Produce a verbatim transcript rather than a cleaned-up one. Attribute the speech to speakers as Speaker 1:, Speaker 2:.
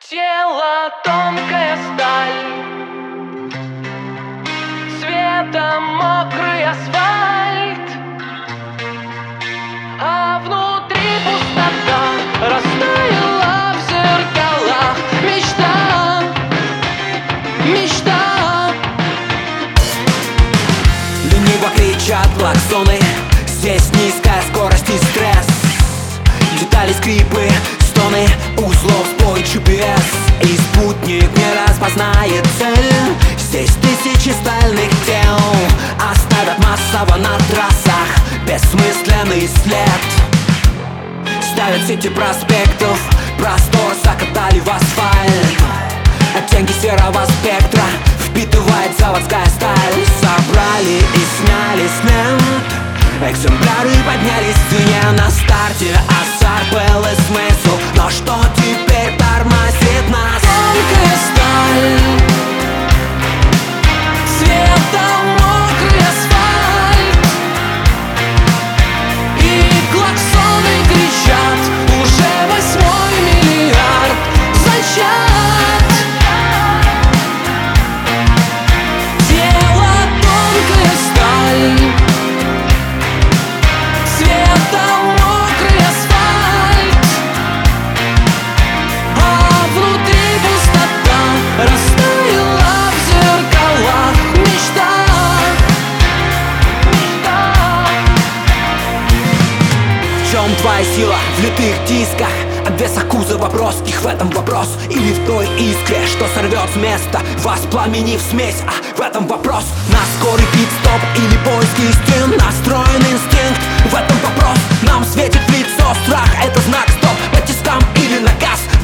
Speaker 1: Тело тонкая сталь, светом мокрый асфальт, а внутри пустота растаяла в зеркалах. Мечта, мечта.
Speaker 2: Лениво кричат клаксоны, здесь низкая скорость и стресс. Детали, скрипы, стоны, узлов сбой джи пи эс. И спутник не распознает цель. Здесь тысячи стальных тел оставят массово на трассах бессмысленный след. Ставят сети проспектов, простор закатали в асфальт. Оттенки серого спектра впитывает заводская сталь. Собрали и сняли с лент, экземпляры поднялись в цене на старте. Азарт был и смысл, но что теперь тормозит нас?
Speaker 1: Тонкая сталь, светом мокрый асфальт, и клаксоны кричат уже восьмой миллиард зачат. Тело тонкая сталь, светом мокрый асфальт, а внутри пустота растаяла в зеркалах. Мечта, мечта.
Speaker 2: В чем твоя сила? В литых дисках, обвесах кузова броских. В этом вопрос. Или в той искре, что сорвет с места, воспламенив смесь. А в этом вопрос. На скорый пит-стоп или поиск истин, настроен инстинкт. В этом вопрос. Нам светит в лицо страх, это знак стоп. По тискам или на газ.